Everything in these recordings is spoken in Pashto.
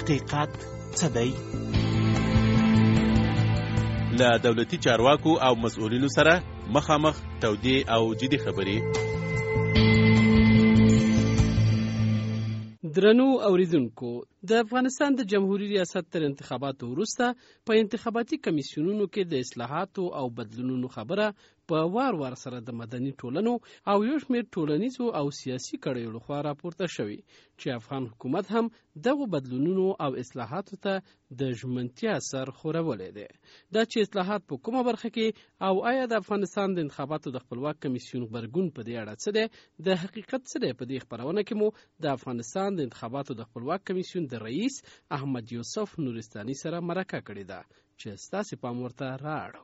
حقیقت څه دی؟ له دولتي چارواکو او مسؤلینو سره مخامخ تودې او جدي خبرې. درنو اوریدونکو، د افغانستان د جمهوریت ریاست تر انتخاباتو وروسته په انتخاباتي کمیسیونونو کې د اصلاحاتو او بدلونونو خبره په وار سره د مدني ټولنو او یو شمېر ټولنیزو او سیاسي کړیو لخوا راپورته شوي چې افغان حکومت هم دغو بدلونونو او اصلاحاتو ته د ژمنتیا سر خورولی دی. دا چې اصلاحات په کومه برخه کې او آیا د افغانستان د انتخاباتو د خپلواک کمیسیون غبرګون په دې اړه څه دی، د حقیقت څه دی، په دې خپرونه کې مو د افغانستان د انتخاباتو د خپلواک کمیسیون د رئیس احمد یوسف نورستاني سره مرکه کړې ده چې ستاسې پام ورته رااړو.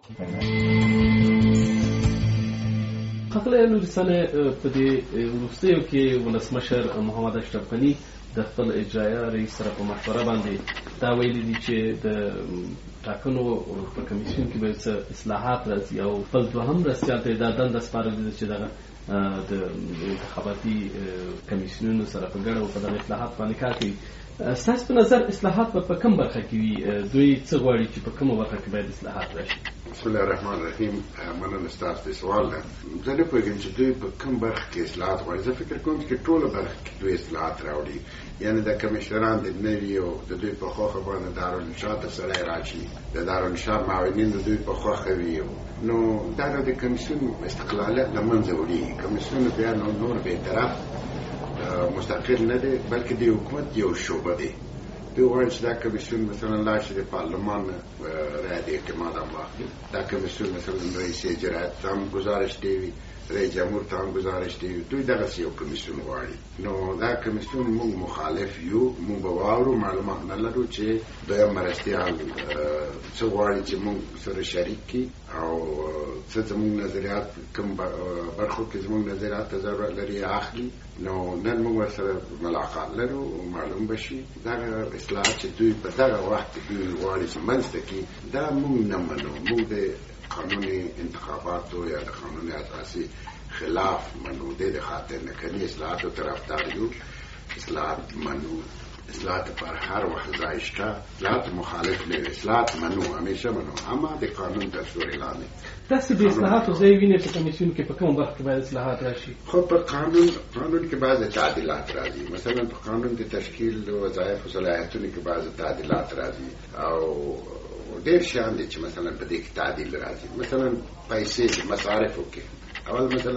خپل نورستاني په دې وروستیو کې ولسمشر محمد اشرف غني د خپل اجرایه رئیس سره په مشوره باندې دا ویلي دي چې د ټاکنو په کمیسیون کې به څه اصلاحات راځي او خپل دوهم رئیسیال ته دا دنده سپارلې ده چې دغه د انتخاباتي کمیسیونونو سره په ګډه په دغه اصلاحات باندې کار کوي. ستاسو په نظر اصلاحات په کوم برخه کې وي؟ دوی څه غواړي چې په کومه برخه کې باید اصلاحات راشي؟ بسم الله الرحمن الرحیم. مننه ستاسو د سوال نه. زه نه پوهېږم چې دوی په کوم برخه کې اصلاحات غواړي. زه فکر کوم چې ټوله برخه کې دوی اصلاحات راوړي، یعنی د کمیشنران د نوي او د دوی په خوښه باندې دارالانشا ته سړی راشي، د دارالانشا معاونین د دوی په خوښه وي، نو دا د کمیسیون استقلالیت له منځه وړي. کمیسیون بیا نور به طرف مستقل نه دی، بلکې د حکومت یو شعبه دی. دوی غواړي چې دا کمیسیون مثلا لاړ شي د پارلمان رای د اعتماد هم واخلي. دا کمیسیون مثلا رئیس اجرایت ته هم ګزارش دی، رئیس جمهور ته هم ګزارش دی. دوی دغسې یو کمیسیون غواړي. نو دا کمیسیون موږ مخالف یو، موږ به واورو، معلومات نه لرو چې دویم مرستیال څه غواړي چې موږ سره شریک کړي او څه زموږ نظریات کوم برخو کې زموږ نظریات ته ضرورت لري اخلي. نو نن موږ ورسره ملاقات لرو او معلوم بشي دغه اصلاحات چې دوی په دغه وخت کې دوی غواړي چې منځته کړي، دا موږ نه منو. موږ د قانوني انتخاباتو یا د قانون اساسي خلاف منو، د خاطر نه کوي اصلاحاتو طرفدار یو. اصلاحات منو، اصلاحات پر هر وخت ځای شته، اصلاحات مخالف نه، اصلاحات منو، همیشه منو، اما د قانون دستور اعلان. تاسو د اصلاحاتو ځای وینئ په کمیسیون کې په کوم برخه کې باید اصلاحات راشي؟ خو په قانون کې بعض تعدیلات راځي. مثلا په قانون د تشکیل وظایف او صلاحیتونو کې بعض تعدیلات راځي او ډېر شیان دي چې مثلا په دې کې تعدیل راځي. مثلا پیسې مصارفو کې اول مثلا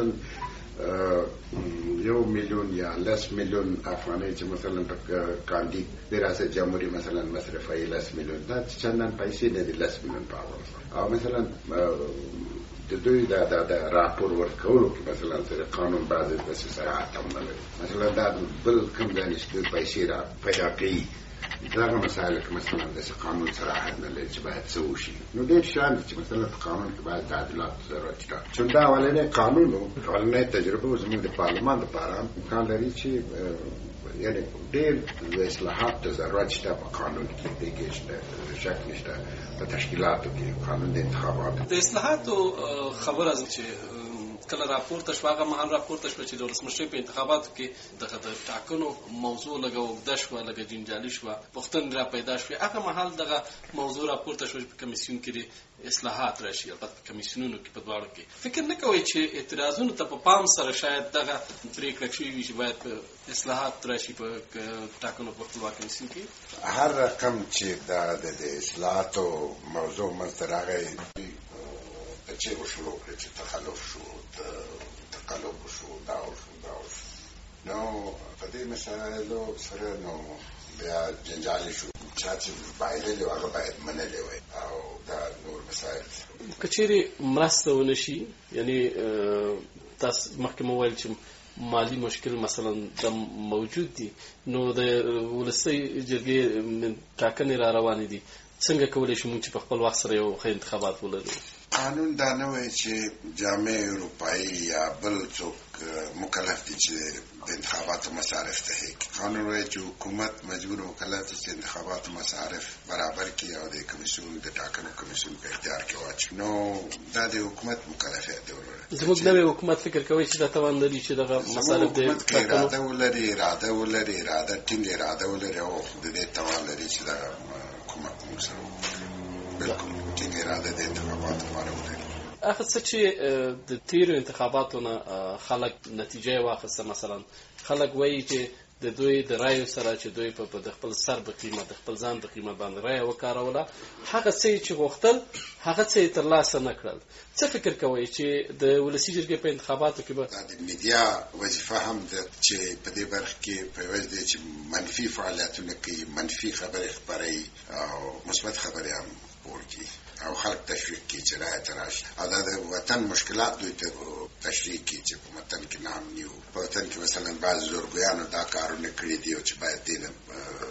1 میلیون یا 10 میلیون افغانۍ چې مثلا په کاندید د ریاست جمهوریت مثلا مصرف یې 10 میلیون، دا چندان پیسې نه دي 10 میلیون په او مثلا د دوی د راپور ورکولو کې مثلا سره قانون بعضې داسې صراحت هم نه لري. مثلا دا بل کوم ځای چې دوی پیسې را پیدا کوي، دغه مسایل کې مثلا داسې قانون صراحت نه لري چې باید څه وشي. نو ډېر شیان چې مثلا په قانون کې باید تعدیلات ضرورت شته. چون دا اولنی قانون و، اولنی تجربه و، زموږ د پارلمان دپاره هم امکان لري چې یعنی ډېر اصلاحات ته ضرورت شته په قانون کې. دې کې شک نشته. په تشکیلاتو کې قانون د انتخاباتو د اصلاحاتو خبره چې کله راپورته شوه، هغه مهال راپورته شوه چې د ولسمشرۍ په انتخاباتو کې دغه د ټاکنو موضوع لږه اوږده شوه، لږه جنجالي شوه، پوښتنې را پیدا شوې. هغه مهال دغه موضوع راپورته شوه چې په کمیسیون کې اصلاحات راشي. البته په کمیسیونونو کې په دواړو کې فکر نه کوئ چې اعتراضونو ته په پام سره شاید دغه پرېکړه شوې وي چې باید اصلاحات راشي په ټاکنو په خپلواک کمیسیون کې؟ هر رقم چې دا د اصلاحاتو موضوع منځته راغی چې وشروع کړي چې تخلف شو، تقلب شو، دا وشو. نو په دې مسایلو سره نو بیا جنجالي شو. چا چې بایللي و هغه باید منلی وای او دا نور مسایل. که چیرې مرسته ونه شي، یعنی تاسو مخکې مو ویل چې مالی مشکل مثلا د موجود دي، نو د ولسي جرګې ټاکنې را روانې دي، څنګه کولی شو موږ چې په خپل وخت سره یو ښه انتخابات ولرو؟ قانون دا نه وایي چې جامع اروپایي یا بل څوک مکلف دي چې د انتخاباتو مصارف ته هیکي. قانون وایي چې حکومت مجبور مکلف دي چې انتخاباتو مصارف برابر کړي او د کمیسیون د ټاکنو کمیسیون په اختیار کې واچوي. نو دا د حکومت مکلفیت دی. زموږ نوی حکومت فکر کوي چې دا توان لري چې دغه مصارف د اراده ولري ټینګه اراده ولري او د دې توان لري چې دا حکومت موږ سره بالکل ټینګه اراده د انتخاباتو لپاره ولري. هغه څه چې د تیرو انتخاباتو نه خلک نتیجه واخیسته، مثلا خلک وایي چې د دوی د رایو سره چې دوی په د خپل سر په قیمت، د خپل ځان په قیمت باندې رایه وکاروله، هغه څه چې غوښتل هغه څه یې ترلاسه نه کړل. څه فکر کوئ چې د ولسي جرګې په انتخاباتو کې به د میډیا وظیفه هم ده چې په دې برخه کې په وجه دی چې منفي فعالیتونه کوي، منفي خبرې خپروي او مثبت خبرې هم ورکړي او خلک تشویق کړي چې رایه ته راشي. او دا د وطن مشکلات دوی ته تشریح کړي چې په وطن کې ناامني وو، په وطن کې مثلا بعض زورګویانو دا کارونه کړي دي او چې باید دې نه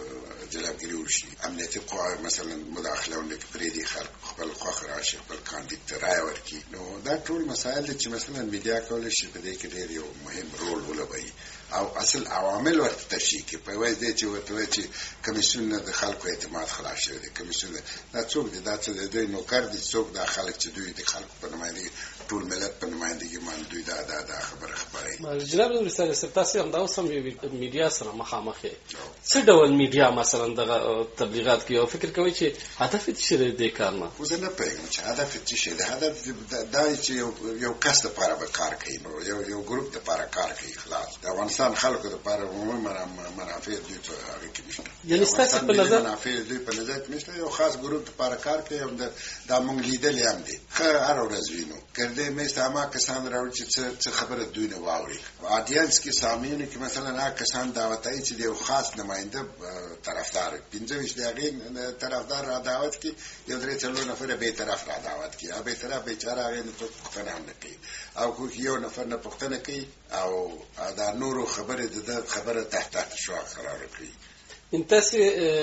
جلبګیري وشي. امنیتي قواوې مثلا مداخله ونه کړي، پرېږدي خلک خپل خوښ راشي، خپل کاندید ته رایه ورکړي. نو دا ټول مسایل دي چې مثلا میډیا کولی شي په دې کې ډېر یو مهم رول ولوبوي او اصل عوامل ورته تشریح کړي. په وجه دی چې ورته وایي چې کمیسیون نه د خلکو اعتماد خلاص شوی دی. کمیسیون دا څوک دی؟ دا څه دی؟ دوی نوکر دي. څوک دا خلک چې دوی د خلکو په نمایندګي، ټول ملت په نمایندګي باندې دوی دا خبره خپروي. جناب نورستاني صاحب، تاسو هم دا اوس هم میډیا سره مخامخ یې. څه ډول میډیا مثلا دغه تبلیغات کوي او فکر کوي چې هدف یې څه دی د کار نه؟ خو زه نه پوهېږم چې هدف یې څه شی دی. هدف دا چې یو کس دپاره به کار کوي، نو یو ګروپ دپاره کار کوي. خلاص د افغانستان خلکو دپاره عمومي منافع دوی په هغې کې نشته. یعنې ستاسې په نظر منافع دوی په نظر کې نشته. یو خاص ګروپ دپاره کار کوي. دا موږ لیدلې هم دي، ښه هره ورځ وینو. ګردې منځ ته هماغه کسان راوړي چې څه خبره دوی نه واوري. آډینس کې سامعینو کې مثلا هغه کسان دعوتایي چې د یو خاص نماینده طرفدار 25 د هغې طرفدار را دعوت کړي، یو 3-4 نفره بې طرف را دعوت کړي. هغه بې طرف بیچاره هغې نه څوک پوښتنه هم نه کوي او کوم یو نفر نه پوښتنه کوي او دا نورو خبرې د خبره تحت شعاع قرار کړي. تاسې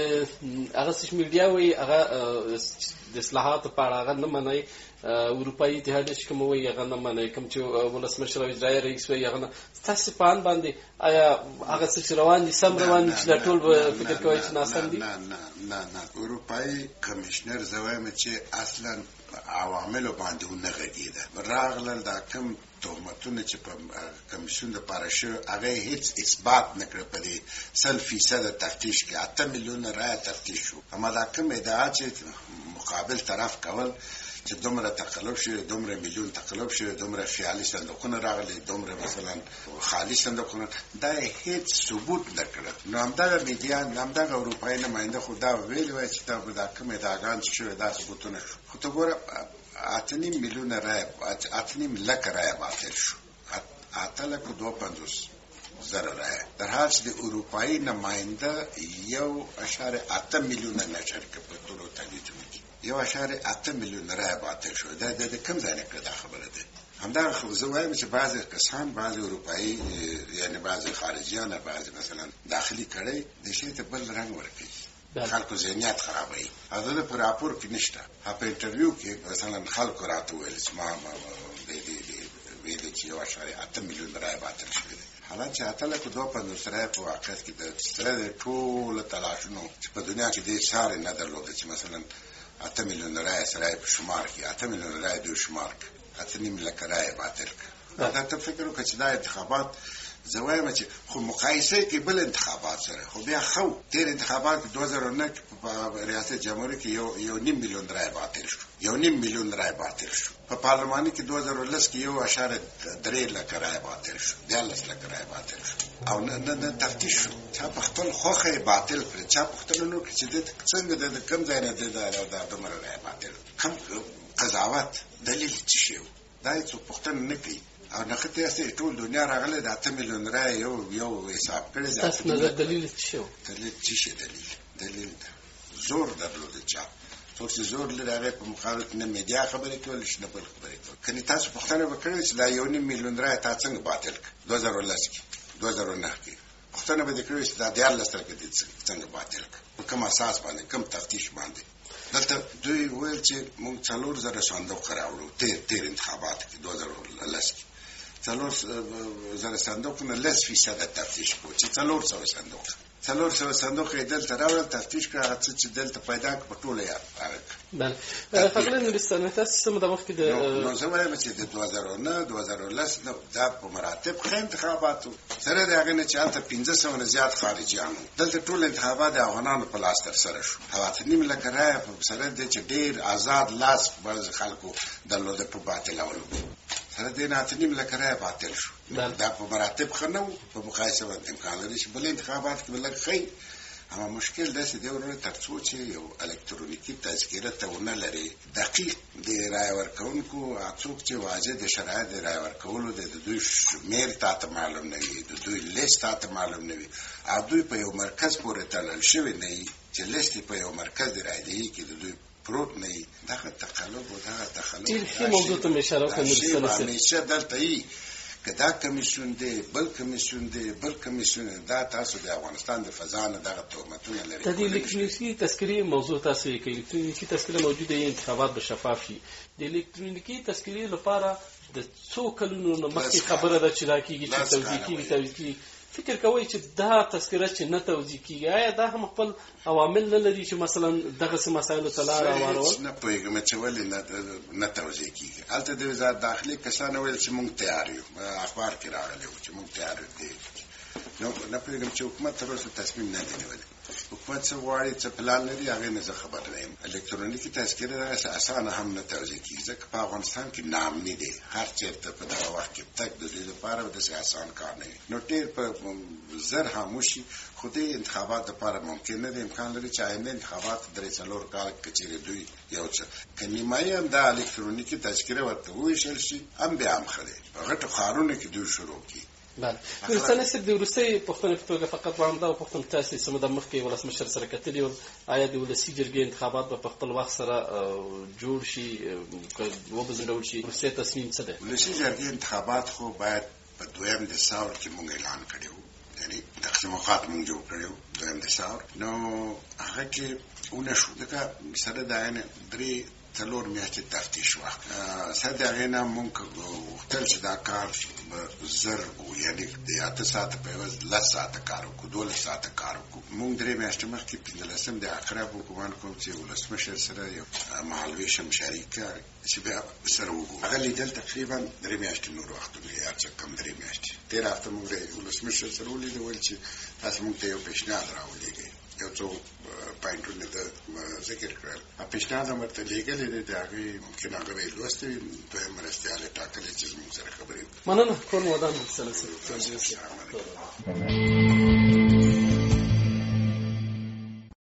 هغه څه چې میډیا وایي هغه د اصلاحاتو په اړه هغه نه منئ، اروپایي اتحاد چې کوم وایي هغه نه منئ، کوم چې ولسمشر او اجرایي رئیس وایي هغه نه. ستاسې په اند باندې آیا هغه څه چې روان دي سم روان دي چې دا ټول به فکر کوئ چې ناسم دي؟ نه اروپایي کمیشنر زه وایم چې اصلا عواملو باندې ونه غږېده. راغلل دا کوم تهمتونه چې په کمیسیون دپاره شوي هغه هیڅ اثبات نه کړه. په دې 100% تفتیش کې 8 میلیونه رایه تفتیش شو. اما دا کوم ادعا چې مقابل طرف کول چې دومره تقلب شوی، دومره میلیون تقلب شوی، دومره خیالي صندوقونه راغلي، دومره مثلا خالي صندوقونه، دا هیڅ ثبوت نه کړه. نو همدغه میډیا، همدغه اروپایي نماینده خو دا ویلي وای چې دا کوم ادعاګان چې شوي دا ثبوتونه شو. خو ته ګوره 8.5 میلیونه رایه، 8.5 لکه رایه باطل شو، 8,52,000 رایه، در حال چې د اروپایي نماینده 1.8 میلیونه نشر کړ په ټولو تاییدونه کې. 1.8 میلیونه رایه باطل شو. دا د کوم ځای نه کړه دا خبره ده؟ همدغه خو زه وایم چې بعضې کسان، بعضې اروپایي یعنې بعضې خارجیان، بعضې مثلا داخلي کړی د شي ته بل رنګ ورکوي، خلکو ذهنیت خرابوي. او دا په راپور کې نشته. په انټرویو کې مثلا خلکو راته وویل چې ما ویلي چې 1.8 میلیونه رایه باطل شوې ده. حالانکه 8,52,000 رایه په واقعیت کې د سره ټولو تلاشونو چې په دنیا کې دې چارې نه درلوده چې مثلا 8 میلیونه رایه سره په شمار کې 8 میلیونه رایه دوی شمار کړه، 8.5 لکه رایه باطل کړه. دا ته فکر وکړه چې دا انتخابات زه وایم چې خو مقایسه کې بل انتخابات سره خو بیا خو تیر انتخابات 2009 په ریاست جمهوریت کې 1.5 میلیون رایه باطل شو، 1.5 میلیون رایه باطل شو. په پارلماني کې 2010 کې 1.3 لکه رایه باطل شو، 13 لکه رایه باطل شو. او نه تفتیش شو، چا په خپل خوخه باطل کړ، چا پوښتنه نو کړ چې د څنګه د کم ځای نه د دومره رایه باطل، کوم قضاوت دلیل څه شی و؟ دا هیڅ پوښتنه نه کوي. او نه خطه است ټول دنیا راغله د 8 میلیون رای یو حساب کړی. تاسو نظر دلیل څه شو؟ دلیل څه شي؟ دلیل زور درلود. چا څوک چې زور لري هغه په مقابل کې نه میډیا خبرې کول شي نه بل خبرې کول. کني تاسو پوښتنه وکړئ چې دا 1.5 میلیون رای تا څنګه باطل کړ 2010 کې 2009 کې پوښتنه به وکړئ چې دا 13 لکه څنګه باطل کړ، په کوم اساس باندې، کوم تفتیش باندې. دلته دوی ویل چې موږ 4000 صندوق راوړو تیر انتخابات کې 2010 کې 4000 صندوق نه 10% تفتیش کو چې 400 صندوق یې دلته راوړل تفتیش کړه هغه چې دلته پیدا کړ په ټوله یې بله خپل نورستان تاسو سم د وخت کې د نو زه وایم چې د 2009 2010 دا په مراتب خې انتخاباتو سره د هغه نه چې هلته 1500 نه زیات خارجيانو دلته ټول انتخابات د افغانانو په لاس تر سره شو هغه نیم لکه راي په سره د چې ډیر آزاد لاس بعض خلکو درلود په باطل اولو سره د ناتنیم لکه راي باطل شو دا په مراتب خنو په مقایسه باندې امکان لري چې بل انتخابات کې بل خې اما مشکل دا چې د ورته ترڅو چې یو الکترونیکی تذکره ته ونه لري دقیق د رای ورکونکو اڅوک چې واجد شرایط د رای ورکولو د دوی شمیر ته معلوم نه وي د دوی لیست ته معلوم نه وي او دوی په یو مرکز پورې تړل شوی نه وي چې لیست په یو مرکز د رای دی کې د دوی پروت نه وي دا تقلب او دا تخلف چې موضوع ته اشاره کوم همیشه دلته ای کدا کمیسیون دی بل کمیسیون دا تاسو د افغانستان د فضانه دغه تهمتونه لري د الکترونیکی تذکره موضوع تاسو کې الکترونیکی تذکره موجوده ای انتخابات به شفاف شي د الکترونیکی تذکره لپاره د څو کلونو مخکې خبره ده چې راکېږي چې توضیح کیږي فکر کوي چې دا تذکره چې نه توضیح کیږي آیا دا هم خپل عوامل نه لري چې مثلا دغه مسایلو ته لار هوارول نه پوهیږم چې ولې نه توضیح کیږي البته د وزارت داخلي کسان ویل چې موږ تیار یو اخبار کې راغلی چې موږ تیار یو نو نه پوهیږم چې حکومت تر اوسه تصمیم نه دی نیولی حکومت څه غواړي څه پلان لري هغه نه خبر نه یم الکترونیکی تذکره دا اسانه هم نه توضیح کیږي ځکه په افغانستان کې نام نه دی هر چیرته په دغه وخت کې تک د دې لپاره د آسان کار نه نو ډېر په زر خاموشي خو دې انتخابات لپاره ممکن نه دی امکان لري چې آینده انتخابات درې څلور کال کچېږي دوی یو څه کنيمای هم د الکترونیکی تذکره ورته ویشل شي هم به هم خله غټو خارونه کې دوی شروع کی بله نورستان صاحب د وروستۍ پوښتنې په توګه فقط وایم دا پوښتنه تاسې څه موده مخکې ولسمشر سره کتلي وو آیا د ولسي جرګې انتخابات به په خپل وخت سره جوړ شي وبځنډول شي وروستی تصمیم څه دی ولسي جرګې انتخابات خو باید په دویم دسامبر کې موږ اعلان کړی وو یعنی تقسیمات موږ جوړ کړی وو دویم دسامبر نو هغه کې ونشو ځکه سره دا نه درې څلور میاشتې تفتیش وخت سره دا غینا مونږ وختل چې دا کار زر یعنی د 8 ساعت په وز 10 ساعت کار وکړو 12 ساعت کار وکړو مونږ درې میاشتې مخکې 15 د اقرب حکومت کوم چې ولسمشر سره یو محلوي شریک چې بیا سره وګورو هغه لیدل تقریبا درې میاشتې نور وختونه یا چې کم درې میاشتې تیر هفته مونږ ولسمشر سره ولیدل چې تاسو مونږ ته یو پیشنهاد راولېږئ یو څو پاینټونه د ذکر کړل په پیشنهاد مرته لګلې د هغه ممکن هغه لوستي په مرستياله ټاکلې چې موږ سره خبرې مننه کول ودان سره